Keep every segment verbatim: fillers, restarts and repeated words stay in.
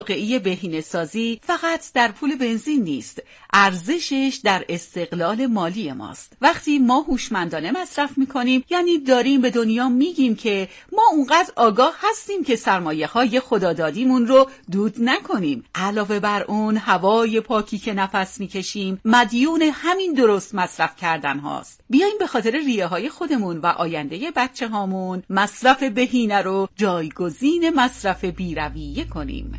واقعی بهینه‌سازی فقط در پول بنزین نیست، ارزشش در استقلال مالی ماست. وقتی ما هوشمندانه مصرف میکنیم یعنی داریم به دنیا میگیم که ما اونقدر آگاه هستیم که سرمایه‌های خدادادیمون رو دود نکنیم. علاوه بر اون هوای پاکی که نفس میکشیم مدیون همین درست مصرف کردن هاست. بیایم به خاطر ریه های خودمون و آینده بچه هامون مصرف بهینه رو جایگزین مصرف بی‌رویه کنیم.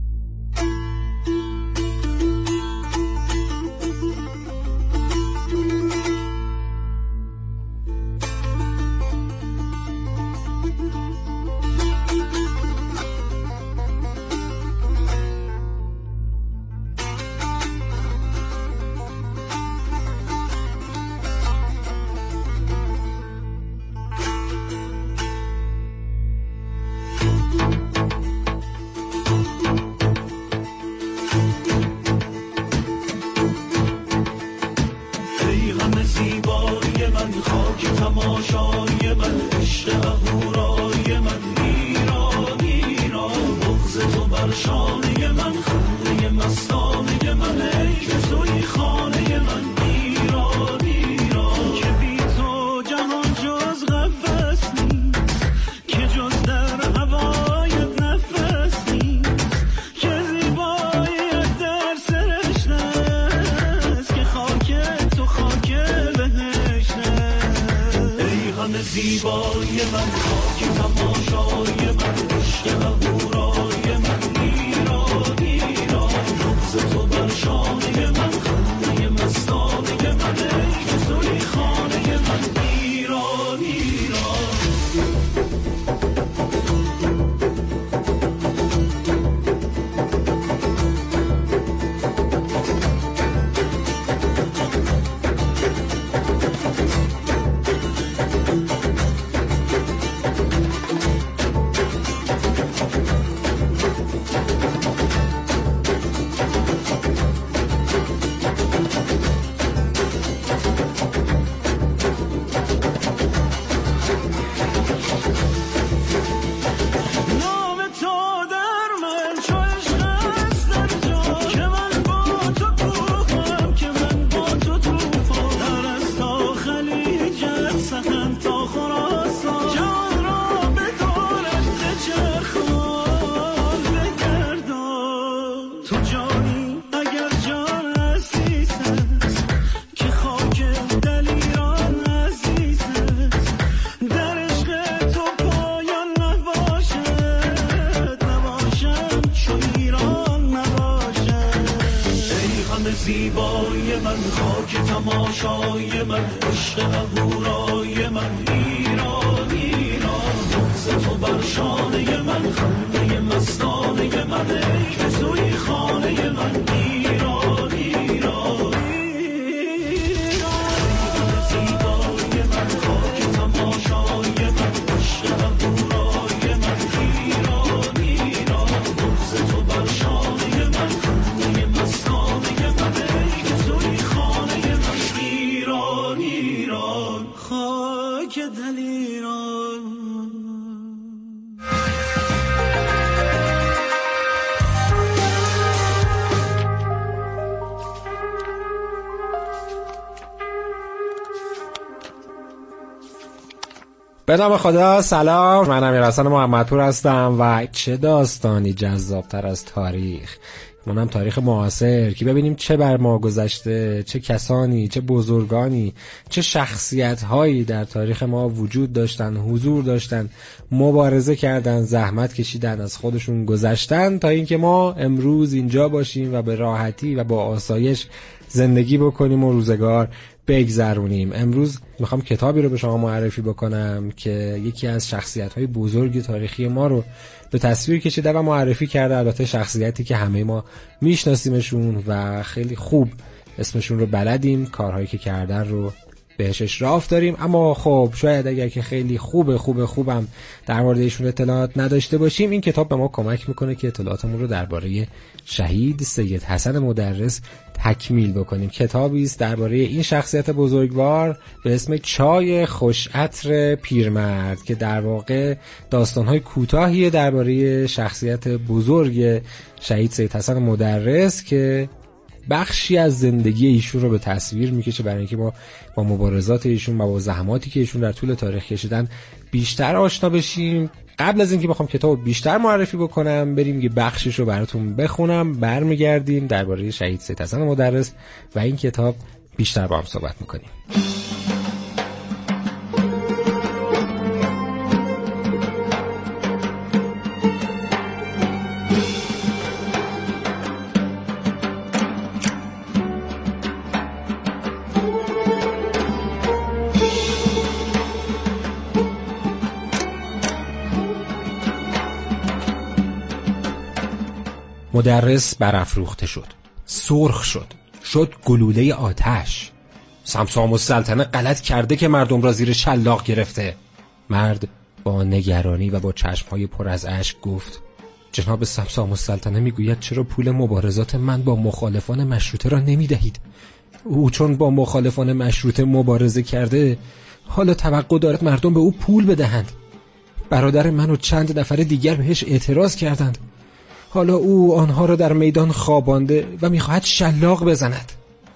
تماشای من عشق اهورای من ایران ایران بغض تو بر شانه من خنده مستانه من ای که توی خانه من ایران ایران که بی تو جهان جز قفس نیست که جز در هوایت نفس نیست که زیباییت در سرش نست که خاک تو خاک بهشت همه زیبای من خاک تماشای من عشق اهورای من ایران ایران بغض تو بر شانه من خنده مستانه من ای که توی خانه من ایران ایران زیبای من خاک تماشای من عشق اهورای من ایران ایران بغض تو بر شانه من خنده مستانه من ای که توی خانه من ایران ایران زیبای من خاک تماشای من عشق اهورای من ایران ایران بغض تو بر شانه من خنده مستانه من ای که توی خانه من ایران ایران خاک دل ایران. به نام خدا. سلام، من امیرحسن محمدپور هستم و چه داستانی جذابتر از تاریخ، منم تاریخ معاصر، که ببینیم چه بر ما گذشته، چه کسانی، چه بزرگانی، چه شخصیت‌هایی در تاریخ ما وجود داشتن، حضور داشتن، مبارزه کردن، زحمت کشیدن، از خودشون گذشتن تا اینکه ما امروز اینجا باشیم و به راحتی و با آسایش زندگی بکنیم و روزگار بگذرونیم. امروز میخوام کتابی رو به شما معرفی بکنم که یکی از شخصیت‌های بزرگ تاریخی ما رو به تصویر کشیده و معرفی کرده. البته شخصیتی که همه ما میشناسیمشون و خیلی خوب اسمشون رو بلدیم، کارهایی که کردن رو بهش اشراف داریم، اما خب شاید اگر که خیلی خوبه خوبه خوبم در مورد ایشون اطلاعات نداشته باشیم، این کتاب به ما کمک میکنه که اطلاعاتمون رو درباره شهید سید حسن مدرس تکمیل بکنیم. کتابی است درباره این شخصیت بزرگوار به اسم چای خوش عطر پیرمرد که در واقع داستان‌های کوتاهی درباره شخصیت بزرگ شهید سید حسن مدرس که بخشی از زندگی ایشون رو به تصویر میکشه، برای اینکه ما با مبارزات ایشون و با زحماتی که ایشون در طول تاریخ کشیدن بیشتر آشنا بشیم. قبل از اینکه بخوام کتابو بیشتر معرفی بکنم، بریم یه بخشش رو براتون بخونم، برمیگردیم درباره شهید سید حسن مدرس و این کتاب بیشتر با هم صحبت میکنیم. مدرس برافروخته شد، سرخ شد، شد گلوله آتش. سمسام السلطنه غلط کرده که مردم را زیر شلاق گرفته. مرد با نگرانی و با چشمهای پر از اشک گفت: جناب سمسام السلطنه میگوید چرا پول مبارزات من با مخالفان مشروطه را نمیدهید؟ او چون با مخالفان مشروطه مبارزه کرده، حالا توقع دارد مردم به او پول بدهند. برادر من و چند نفر دیگر بهش اعتراض کردند. حالا او آنها را در میدان خوابانده و میخواهد شلاق بزند.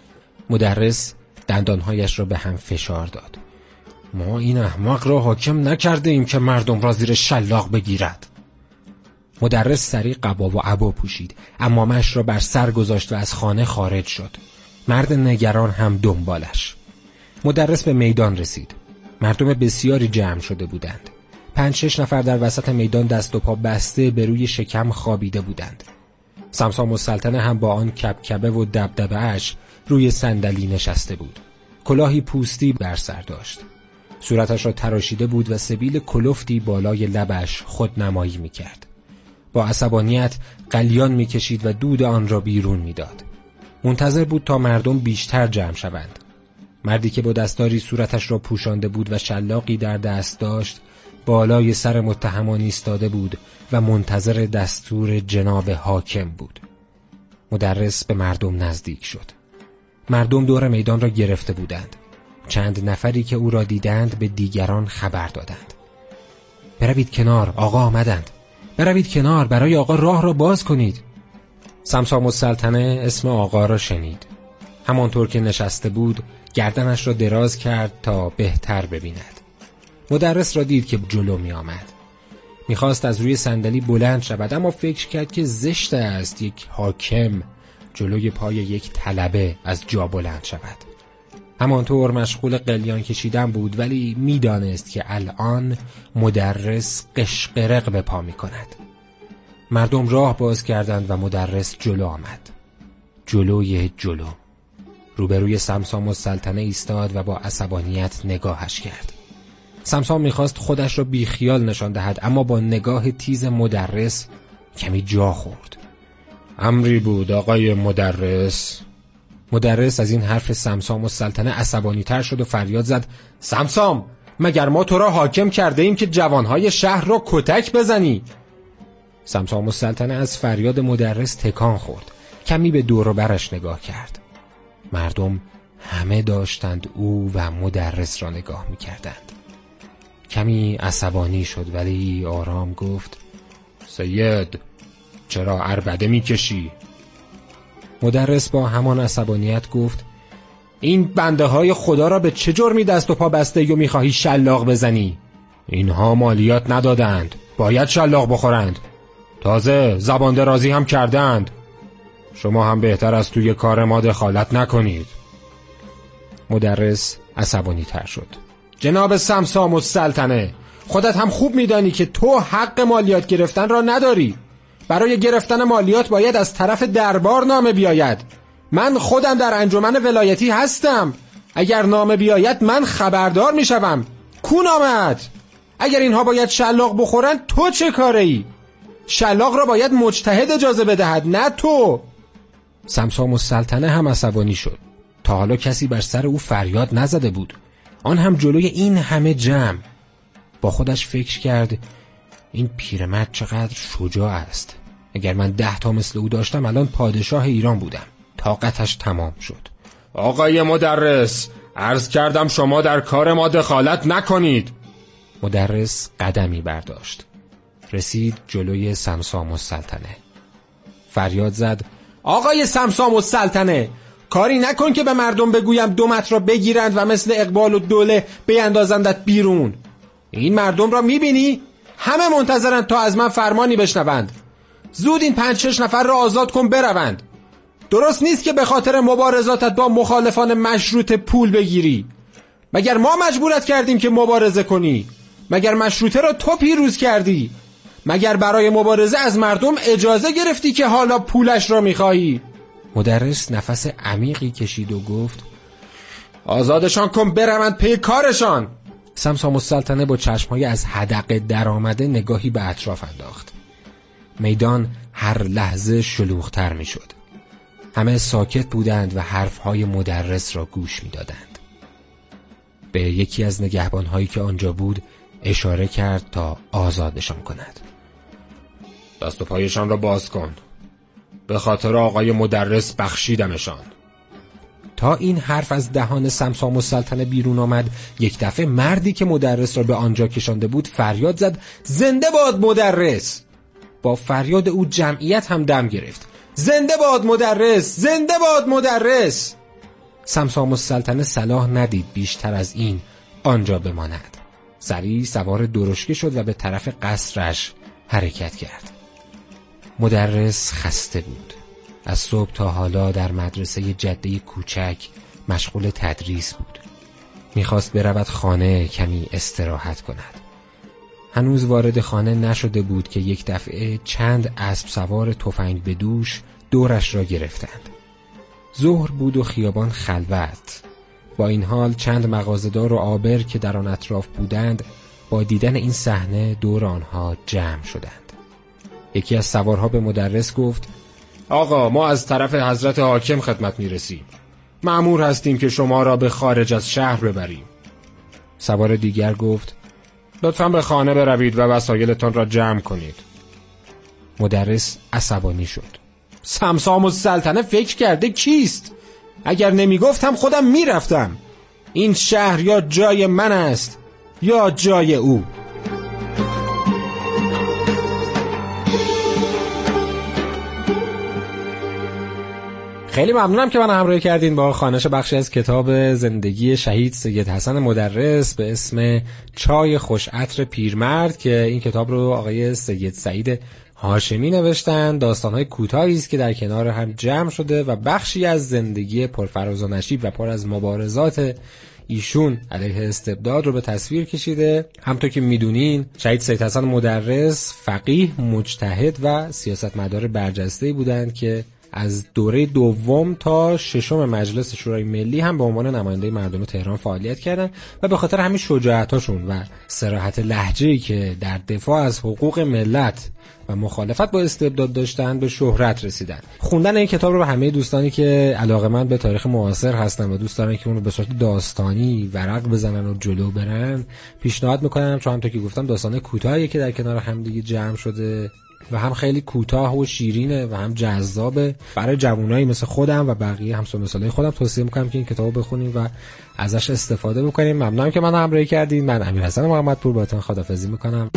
مدرس دندانهایش را به هم فشار داد. ما این احمق را حاکم نکرده ایم که مردم را زیر شلاق بگیرد. مدرس سریع قبا و عبا پوشید، عمامه‌اش را بر سر گذاشت و از خانه خارج شد. مرد نگران هم دنبالش. مدرس به میدان رسید. مردم بسیاری جمع شده بودند. پنج شش نفر در وسط میدان دست و پا بسته به روی شکم خوابیده بودند. سمسام السلطنه هم با آن کبکبه و دبدبه اش روی صندلی نشسته بود. کلاهی پوستی بر سر داشت. صورتش را تراشیده بود و سبیل کلفتی بالای لبش خودنمایی می‌کرد. با عصبانیت قلیان می‌کشید و دود آن را بیرون می‌داد. منتظر بود تا مردم بیشتر جمع شوند. مردی که با دستاری صورتش را پوشانده بود و شلاقی در دست داشت، بالای سر متهمان ایستاده بود و منتظر دستور جناب حاکم بود. مدرس به مردم نزدیک شد. مردم دور میدان را گرفته بودند. چند نفری که او را دیدند به دیگران خبر دادند. بروید کنار، آقا آمدند. بروید کنار، برای آقا راه را باز کنید. سمسام السلطنه اسم آقا را شنید. همانطور که نشسته بود گردنش را دراز کرد تا بهتر ببیند. مدرس را دید که جلو می آمد. می خواست از روی صندلی بلند شود، اما فکر کرد که زشت است یک حاکم جلوی پای یک طلبه از جا بلند شود. همانطور مشغول قلیان کشیدن بود، ولی می دانست که الان مدرس قشقرق به پا می کند. مردم راه باز کردند و مدرس جلو آمد. جلوی جلو روبروی سمسام السلطنه ایستاد و با عصبانیت نگاهش کرد. سمسام میخواست خودش را بی خیال نشان دهد، اما با نگاه تیز مدرس کمی جا خورد. امری بود آقای مدرس. مدرس از این حرف سمسام السلطنه عصبانی تر شد و فریاد زد: سمسام، مگر ما تو را حاکم کرده ایم که جوانهای شهر را کتک بزنی؟ سمسام السلطنه از فریاد مدرس تکان خورد. کمی به دور و برش نگاه کرد. مردم همه داشتند او و مدرس را نگاه می‌کردند. کمی عصبانی شد ولی آرام گفت: سید، چرا عربده می‌کشی؟ مدرس با همان عصبانیت گفت: این بنده های خدا را به چه جرمی دست و پا بسته و می‌خواهی شلاق بزنی؟ اینها مالیات ندادند، باید شلاق بخورند. تازه زبان درازی هم کردند. شما هم بهتر از توی کار ما دخالت نکنید. مدرس عصبانی تر شد. جناب سمسام السلطنه، خودت هم خوب میدانی که تو حق مالیات گرفتن را نداری. برای گرفتن مالیات باید از طرف دربار نامه بیاید. من خودم در انجمن ولایتی هستم. اگر نامه بیاید من خبردار میشوم. کو نامه‌ات؟ اگر اینها باید شلاق بخورن تو چه کاره ای؟ شلاق را باید مجتهد اجازه بدهد، نه تو. سمسام السلطنه هم عصبانی شد. تا حالا کسی بر سر او فریاد نزده بود. آن هم جلوی این همه جمع. با خودش فکر کرد این پیرمرد چقدر شجاع است. اگر من ده تا مثل او داشتم الان پادشاه ایران بودم. طاقتش تمام شد. آقای مدرس، عرض کردم شما در کار ما دخالت نکنید. مدرس قدمی برداشت. رسید جلوی سمسام السلطنه. فریاد زد آقای سمسام السلطنه، کاری نکن که به مردم بگویم دومت را بگیرند و مثل اقبال و دوله بیندازندت بیرون. این مردم را میبینی؟ همه منتظرند تا از من فرمانی بشنوند. زود این پنج شش نفر را آزاد کن بروند. درست نیست که به خاطر مبارزاتت با مخالفان مشروط پول بگیری. مگر ما مجبورت کردیم که مبارزه کنی؟ مگر مشروطه را تو پیروز کردی؟ مگر برای مبارزه از مردم اجازه گرفتی که حالا پولش را میخواهی؟ مدرس نفس عمیقی کشید و گفت آزادشان کن بروند پی کارشان. سمسام السلطنه با چشمهای از حدقه در آمده نگاهی به اطراف انداخت. میدان هر لحظه شلوغ‌تر میشد. همه ساکت بودند و حرفهای مدرس را گوش میدادند. به یکی از نگهبانهایی که آنجا بود اشاره کرد تا آزادشان کند. دست و پایشان را باز کن. به خاطر آقای مدرس بخشیدمشان. تا این حرف از دهان سمسام السلطنه بیرون آمد، یک دفعه مردی که مدرس را به آنجا کشانده بود فریاد زد زنده باد مدرس. با فریاد او جمعیت هم دم گرفت. زنده باد مدرس، زنده باد مدرس. سمسام السلطنه صلاح ندید بیشتر از این آنجا بماند. سریع سوار درشکه شد و به طرف قصرش حرکت کرد. مدرس خسته بود. از صبح تا حالا در مدرسه جده کوچک مشغول تدریس بود. میخواست برود خانه کمی استراحت کند. هنوز وارد خانه نشده بود که یک دفعه چند اسب سوار تفنگ به دوش دورش را گرفتند. ظهر بود و خیابان خلوت. با این حال چند مغازه‌دار و آبر که در آن اطراف بودند با دیدن این صحنه دور آنها جمع شدند. یکی از سوارها به مدرس گفت آقا ما از طرف حضرت حاکم خدمت میرسیم. مأمور هستیم که شما را به خارج از شهر ببریم. سوار دیگر گفت لطفاً به خانه بروید و وسایلتان را جمع کنید. مدرس عصبانی شد. سمسام السلطنه فکر کرده کیست؟ اگر نمی گفتم خودم می رفتم. این شهر یا جای من است یا جای او. خیلی ممنونم که من همراهی کردین با خوانش بخشی از کتاب زندگی شهید سید حسن مدرس به اسم چای خوش عطر پیرمرد که این کتاب رو آقای سید سعید هاشمی نوشتن. داستان‌های کوتاهی است که در کنار هم جمع شده و بخشی از زندگی پرفراز و نشیب و پر از مبارزات ایشون علیه استبداد رو به تصویر کشیده. همونطور که میدونین شهید سید حسن مدرس فقیه، مجتهد و سیاستمدار برجسته‌ای بودند که از دوره دوم تا ششم مجلس شورای ملی هم به عنوان نماینده مردم تهران فعالیت کردند و به خاطر همین شجاعتاشون و صراحت لهجه‌ای که در دفاع از حقوق ملت و مخالفت با استبداد داشتن به شهرت رسیدن. خوندن این کتاب رو به همه دوستانی که علاقه‌مند به تاریخ معاصر هستن و دوست دارن که اون رو به صورت داستانی ورق بزنن و جلو برن پیشنهاد میکنم، چون همونطور که گفتم داستان کوتاهی که در کنار هم دیگه جمع شده و هم خیلی کوتاه و شیرینه و هم جذابه. برای جوانایی مثل خودم و بقیه همسن و سالای خودم توصیه میکنم که این کتابو بخونیم و ازش استفاده بکنیم. ممنونم که من همراهی کردین. من امیرحسن محمدپور باهاتون خداحافظی میکنم.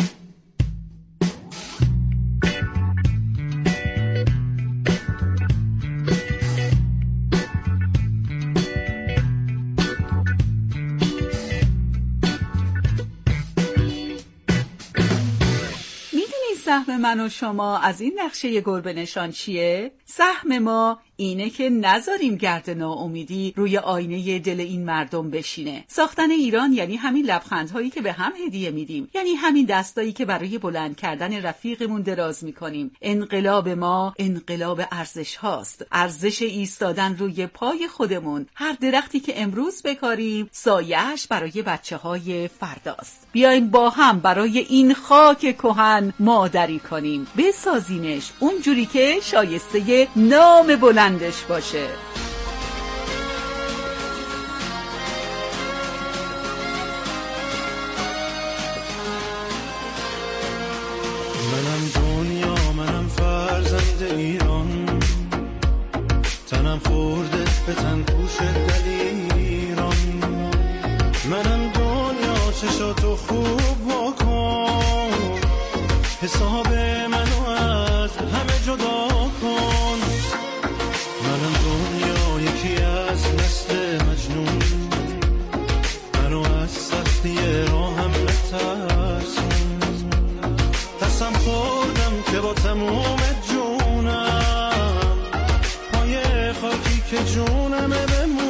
سهم من و شما از این نقشه گربه نشان چیه؟ سهم ما اینه که نذاریم گرد ناامیدی روی آینه دل این مردم بشینه. ساختن ایران یعنی همین لبخندهایی که به هم هدیه میدیم، یعنی همین دستایی که برای بلند کردن رفیقمون دراز میکنیم. انقلاب ما انقلاب ارزش هاست، ارزش ایستادن روی پای خودمون. هر درختی که امروز بکاریم سایه‌اش برای بچه های فرداست. بیاین با هم برای این خاک کهن مادری کنیم، بسازیمش اونجوری که شایسته نام بلندش باشه. ایران، تنم خورده به تن پوش دلیران. منم دنیا چشاتو خوب واکن، حساب منو از همه جدا کن. منم دنیا یکی از نسل مجنون، منو از سختی راهم بترسون. قسم خوردم که با تموم جونم پای خاکی که جونمه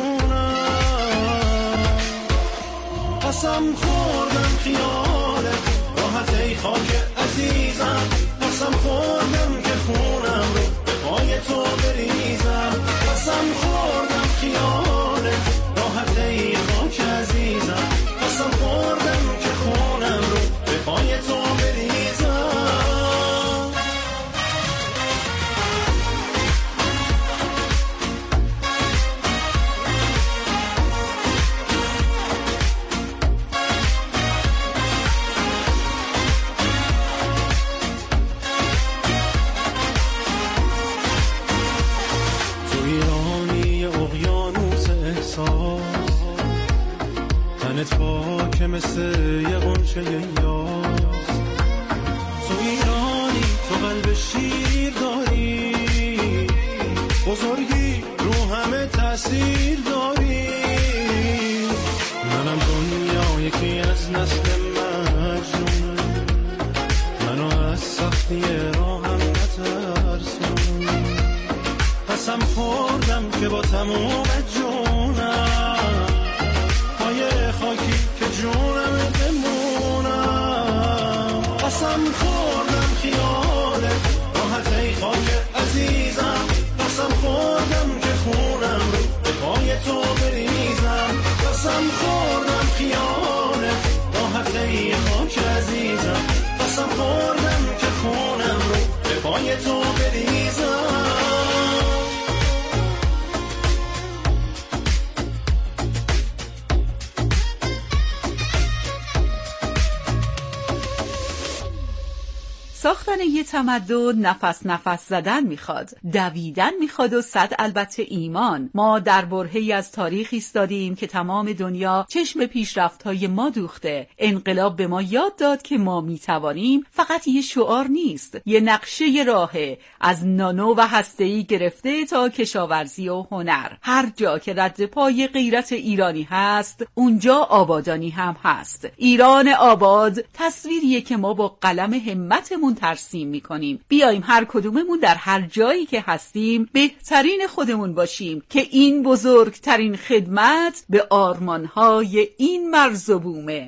بمونم. قسم خوردم خیالت راحت ای خاک عزیزم، قسم خوردم که خونم رو به پای تو بریزم. قسم خوردم خیالت راحت ای خاک عزیزم، قسم خوردم که خونم رو به پای تو بریزم. تنت پاک مثل یه غنچه یاس، تو ایرانی تو قلب شیر داری، بزرگی رو همه تأثیر داری. منم دنیا یکی از نسل مجنون، منو از سختی راهم نترسون. قسم خوردم که با تموم جونم پای خاکی که جونم بمونم. قسم خوردم خیالت راحت ای خاک عزیزم، قسم خوردم که خونم رو به پای تو بریزم. قسم خوردم خیالت راحت ای خاک عزیزم، قسم خوردم که خونم رو به پای تو بریزم. ساختن یه تمدن نفس نفس زدن میخواد، دویدن میخواد و صد البته ایمان. ما در برهه‌ای از تاریخ ایستادیم که تمام دنیا چشم پیشرفت‌های ما دوخته. انقلاب به ما یاد داد که ما میتوانیم فقط یه شعار نیست، یه نقشه راهه، از نانو و هسته‌ای گرفته تا کشاورزی و هنر. هر جا که رد پای غیرت ایرانی هست اونجا آبادانی هم هست. ایران آباد تصویریه که ما با قلم همتمون ترسیم میکنیم. بیایم هر کدوممون در هر جایی که هستیم بهترین خودمون باشیم که این بزرگترین خدمت به آرمانهای این مرز و بومه.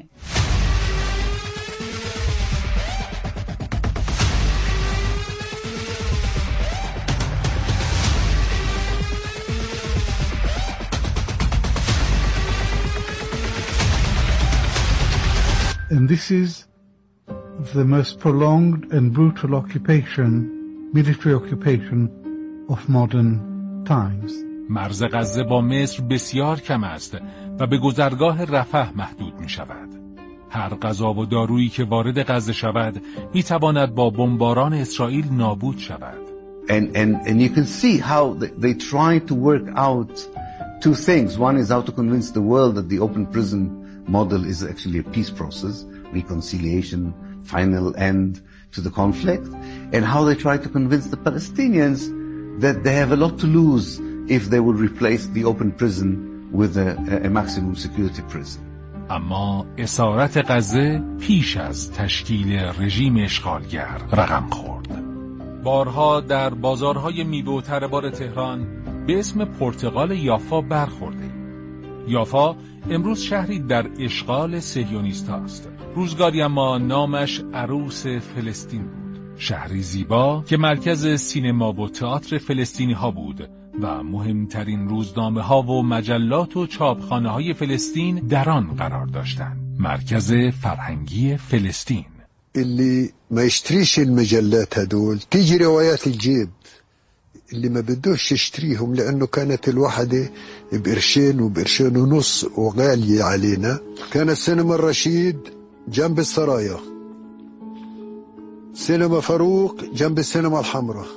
And this is the most prolonged and brutal occupation, military occupation of modern times. مرز غزه با مصر بسیار کم است و به گذرگاه رفح محدود می شود. هر غذا و دارویی که وارد غزه شود می تواند با بمباران اسرائیل نابود شود. And and and you can see how they, they try to work out two things. One is how to convince the world that the open prison model is actually a peace process, reconciliation, final end to the conflict, and how they try to convince the Palestinians that they have a lot to lose if they will replace the open prison with a, a maximum security prison. اما اسارت غزه پیش از تشکیل رژیم اشغالگر رقم خورد. بارها در بازارهای میوه و تره‌بار تهران به اسم پرتقال یافا برخورده. یافا امروز شهری در اشغال صهیونیست است. روزگاری اما نامش عروس فلسطین بود. شهری زیبا که مرکز سینما و تئاتر فلسطینی ها بود و مهمترین روزنامه ها و مجلات و چاپخانه های فلسطین در آن قرار داشتند. مرکز فرهنگی فلسطین. اللي ما يشتريش المجلات هدول تيجي روايات الجيب اللي ما بدوش يشتريهم لأنه كانت الوحدة بقرشين وبقرشين ونص وغالية علينا. كانت سينما الرشيد جنب السرايا، سينما فاروق جنب السينما الحمراء،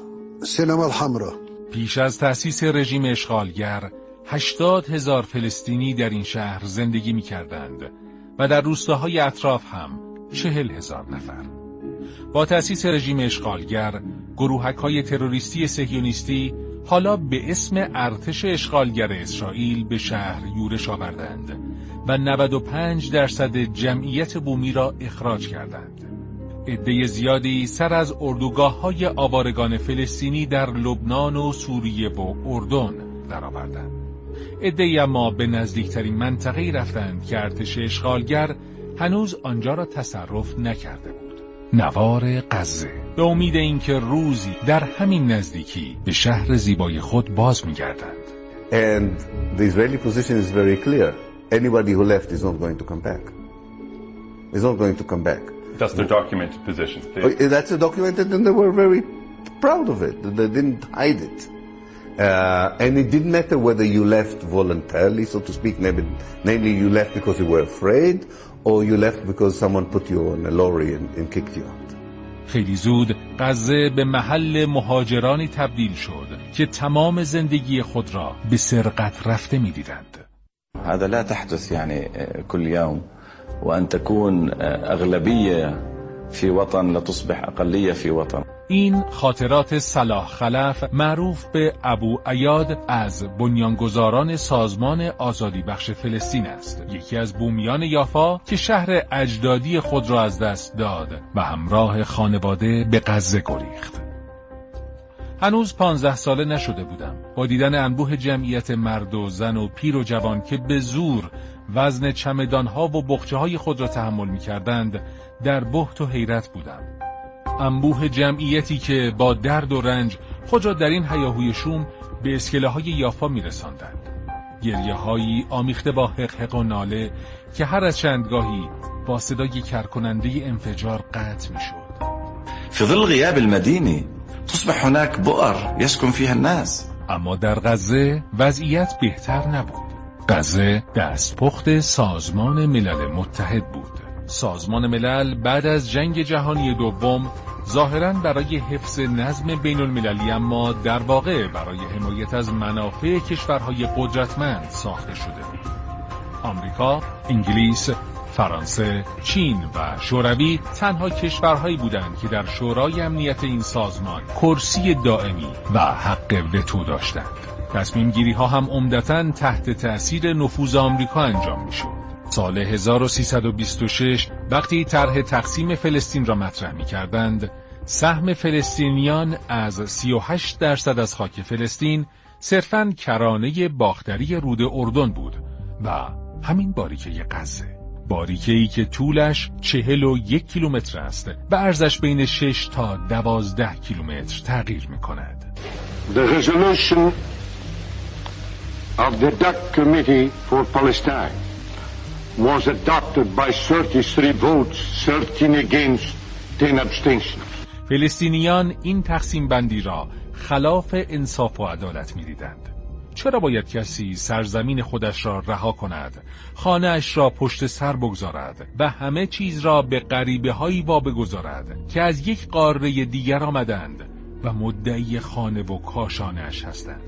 السينما الحمراء. پیش از تأسیس رژیم اشغالگر هشتاد هزار فلسطینی در این شهر زندگی می کردند و در روستاهای اطراف هم چهل هزار نفر. با تأسیس رژیم اشغالگر گروهک‌های تروریستی صهیونیستی حالا به اسم ارتش اشغالگر اسرائیل به شهر یورش آوردند و نود و پنج درصد جمعیت بومی را اخراج کردند. عده زیادی سر از اردوگاه‌های آوارگان فلسطینی در لبنان و سوریه و اردن درآوردند. عده‌ای اما به نزدیکترین منطقه‌ای رفتند که ارتش اشغالگر هنوز آنجا را تصرف نکرده بود. نوار غزه، به امید اینکه روزی در همین نزدیکی به شهر زیبای خود باز می‌گردند. And the Israeli position is very clear. Anybody who left is not going to come back. Is not going to come back. That's their documented position. They... Oh, that's documented, and they were very proud of it. They didn't hide it. Uh, and it didn't matter whether you left voluntarily, so to speak, maybe, namely you left because you were afraid, or you left because someone put you on a lorry and, and kicked you out. خیلی زود غزه به محل مهاجرانی تبدیل شد که تمام زندگی خود را به سرقت رفته می‌دیدند. هذا لا تحدث يعني كل يوم وأن تكون أغلبية في وطن لتصبح أقلية في وطن. این خاطرات صلاح خلف معروف به ابو عیاد از بنیانگذاران سازمان آزادی بخش فلسطین است، یکی از بومیان یافا که شهر اجدادی خود را از دست داد و همراه خانواده به غزه گریخت. هنوز پانزده ساله نشده بودم. با دیدن انبوه جمعیت مرد و زن و پیر و جوان که به زور وزن چمدانها و بخچه‌های خود را تحمل می‌کردند در بهت و حیرت بودم. انبوه جمعیتی که با درد و رنج خود را در این هیاهوی شوم به اسکله‌های یافا می‌رساندند. گریه‌هایی آمیخته با حقحق و ناله که هر از چندگاهی با صدای کرکننده انفجار قطع می‌شد. في ظل غياب المدينة تصبح هناك بؤر يسكن فيها الناس. اما در غزه وضعیت بهتر نبود. غزه دستپخت سازمان ملل متحد بود. سازمان ملل بعد از جنگ جهانی دوم ظاهراً برای حفظ نظم بین المللی اما در واقع برای حمایت از منافع کشورهای قدرتمند ساخته شده بود. آمریکا، انگلیس، فرانسه، چین و شوروی تنها کشورهایی بودند که در شورای امنیت این سازمان کرسی دائمی و حق وتو داشتند. تصمیم گیری ها هم عمدتاً تحت تأثیر نفوذ آمریکا انجام می شد. سال هزار و سیصد و بیست و شش وقتی طرح تقسیم فلسطین را مطرح می کردند، سهم فلسطینیان از سی و هشت درصد از خاک فلسطین صرفاً کرانه باختری رود اردن بود و همین باریکه غزه. باریکه‌ای که طولش چهل و یک کیلومتر است و عرضش بین شش تا دوازده کیلومتر تغییر می‌کند. The resolution of the D A C Committee for Palestine was adopted by thirty-three votes, thirteen against, ten abstentions. فلسطینیان این تقسیم بندی را خلاف انصاف و عدالت می‌دیدند. چرا باید کسی سرزمین خودش را رها کند، خانه‌اش را پشت سر بگذارد و همه چیز را به غریبه‌هایی واگذارد که از یک قاره دیگر آمدند و مدعی خانه و کاشانه‌اش هستند؟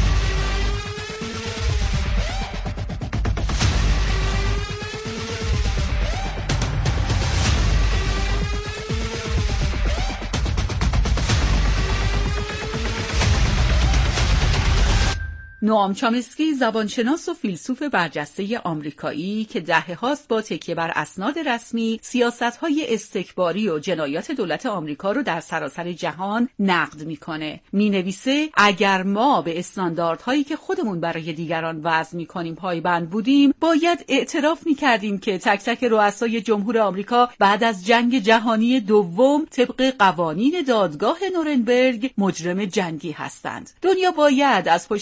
نوام چامسکی زبانشناس و فیلسوف برجسته آمریکایی که دهه هاست با تکیه بر اسناد رسمی سیاست‌های استکباری و جنایات دولت آمریکا رو در سراسر جهان نقد میکنه. مینویسه اگر ما به استانداردهایی که خودمون برای دیگران وضع میکنیم پایبند بودیم، باید اعتراف میکردیم که تک تک رؤسای جمهور آمریکا بعد از جنگ جهانی دوم طبق قوانین دادگاه نورنبرگ مجرم جنگی هستند. دنیا باید از پشت پرده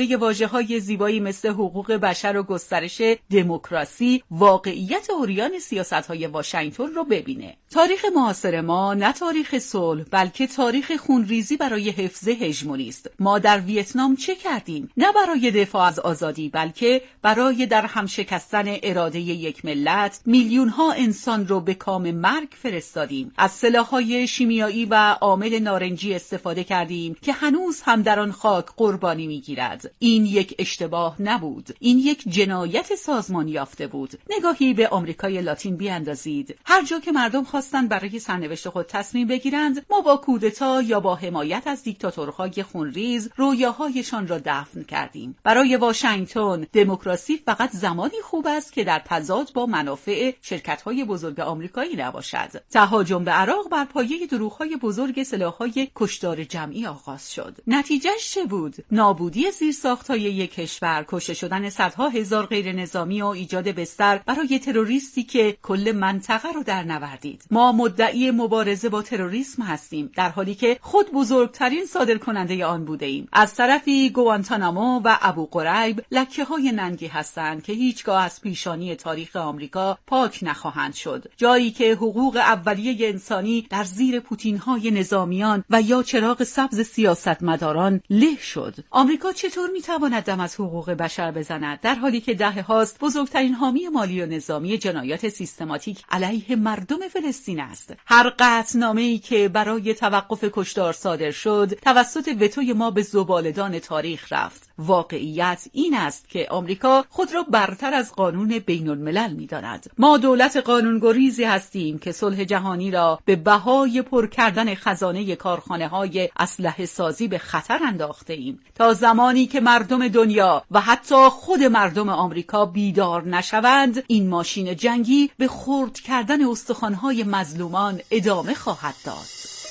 مانع واژه‌های زیبایی مثل حقوق بشر و گسترش دموکراسی واقعیت عریان سیاست‌های واشنگتن رو ببینه. تاریخ معاصر ما نه تاریخ صلح بلکه تاریخ خونریزی برای حفظ هژمونی است. ما در ویتنام چه کردیم؟ نه برای دفاع از آزادی بلکه برای در هم شکستن اراده یک ملت میلیون‌ها انسان رو به کام مرگ فرستادیم. از سلاح‌های شیمیایی و عامل نارنجی استفاده کردیم که هنوز هم در آن خاک قربانی می‌گیرد. این یک اشتباه نبود. این یک جنایت سازمان یافته بود. نگاهی به آمریکای لاتین بیاندازید. هر جا که مردم خواستند برای سرنوشت خود تصمیم بگیرند، ما با کودتا یا با حمایت از دیکتاتورهای خونریز رویاهایشان را دفن کردیم. برای واشنگتن دموکراسی فقط زمانی خوب است که در تضاد با منافع شرکت‌های بزرگ آمریکایی نباشد. تهاجم به عراق بر پایه دروغ‌های بزرگ سلاح‌های کشتار جمعی آغاز شد. نتیجهش چه بود؟ نابودی زیرساخت‌های یک کشور، کشته شدن صدها هزار غیر نظامی و ایجاد بستر برای تروریستی که کل منطقه رو در نوردید. ما مدعی مبارزه با تروریسم هستیم در حالی که خود بزرگترین صادرکننده آن بوده ایم. از طرفی گوانتانامو و ابو غریب لکه‌های ننگی هستند که هیچگاه از پیشانی تاریخ آمریکا پاک نخواهند شد. جایی که حقوق اولیه انسانی در زیر پوتین‌های نظامیان و یا چراغ سبز سیاستمداران له شد. آمریکا چطور می‌تواند دم از حقوق بشر بزند در حالی که دهه هاست بزرگترین حامی مالی و نظامی جنایات سیستماتیک علیه مردم فلسطین است؟ هر قطعنامه‌ای که برای توقف کشتار صادر شد توسط وتوی ما به زباله‌دان تاریخ رفت. واقعیت این است که آمریکا خود را برتر از قانون بین الملل می‌داند. ما دولت قانونگریزی هستیم که صلح جهانی را به بهای پر کردن خزانه کارخانه‌های اسلحه سازی به خطر انداخته ایم. تا زمانی که مردم دنیا و حتی خود مردم آمریکا بیدار نشوند، این ماشین جنگی به خرد کردن استخوان‌های مظلومان ادامه خواهد داد.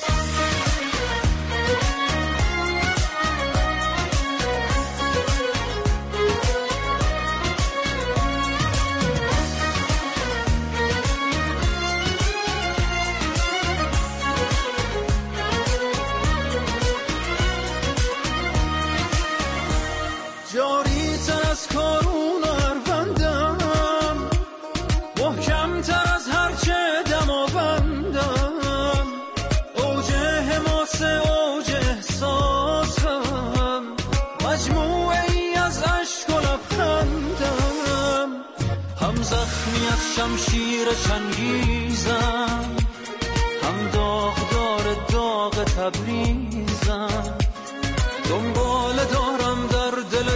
شمشیر چنگیزم، هم داغدار داغ تبریزم، دنبال دارم در دل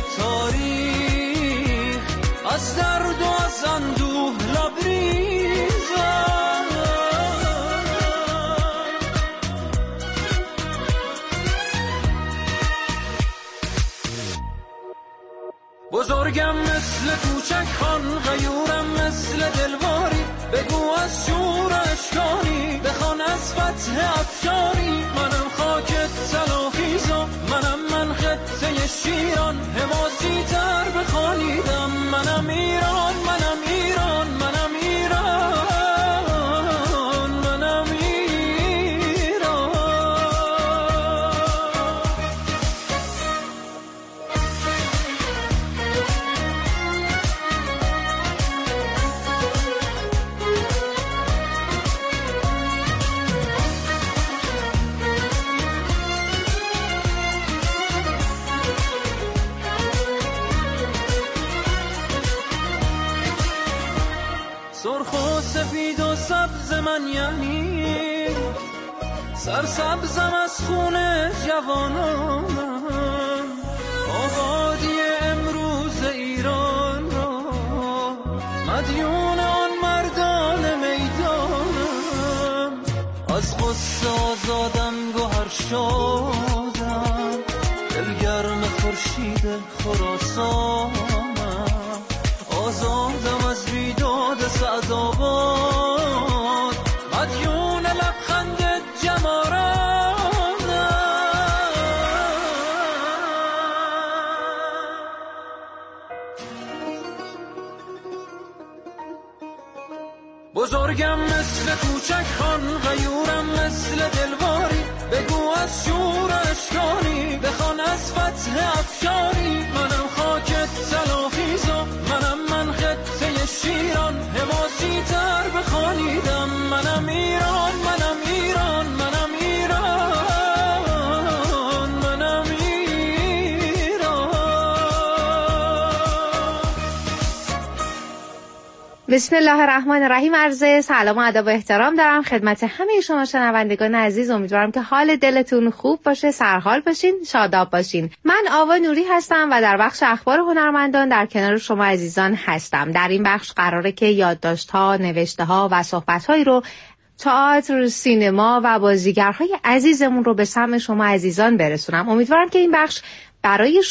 تاریخ از درد و از اندوه لبریزم. بزرگم مثل کوچک خان، غیورم مثل دلواری، بگو از شور اشکانی، بخوان از فتح افشاری. منم خاک طلاخیزم، منم من خطه شیران، حماسی تر بخوانیدم. منم ایران، منم ایران، منم ایران، منم ایران. سرخ و سفید و سبز من یعنی سرسبزم از خون جوانانم. آبادی امروز ایران را مدیون آن مردان میدانم. از غصه آزادم گوهر شدم، دلگرم خورشید خراسانم. آزادم از بیداد سعدآباد، مدیون لبخند جمارانم. بزرگم مثل کوچک خان، غیورم مثل دلواری، بگو از شور اشکانی، بخوان از فتح افشاری. منم بسم الله الرحمن الرحیم. عرض سلام و ادب و احترام دارم خدمت همه شما شنوندگان عزیز. امیدوارم که حال دلتون خوب باشه، سرحال باشین، شاداب باشین. من آوا نوری هستم و در بخش اخبار هنرمندان در کنار شما عزیزان هستم. در این بخش قراره که یادداشت‌ها، نوشته‌ها و صحبت‌هایی رو تئاتر، سینما و بازیگرهای عزیزمون رو به سمع شما عزیزان برسونم. امیدوارم که این بخش برای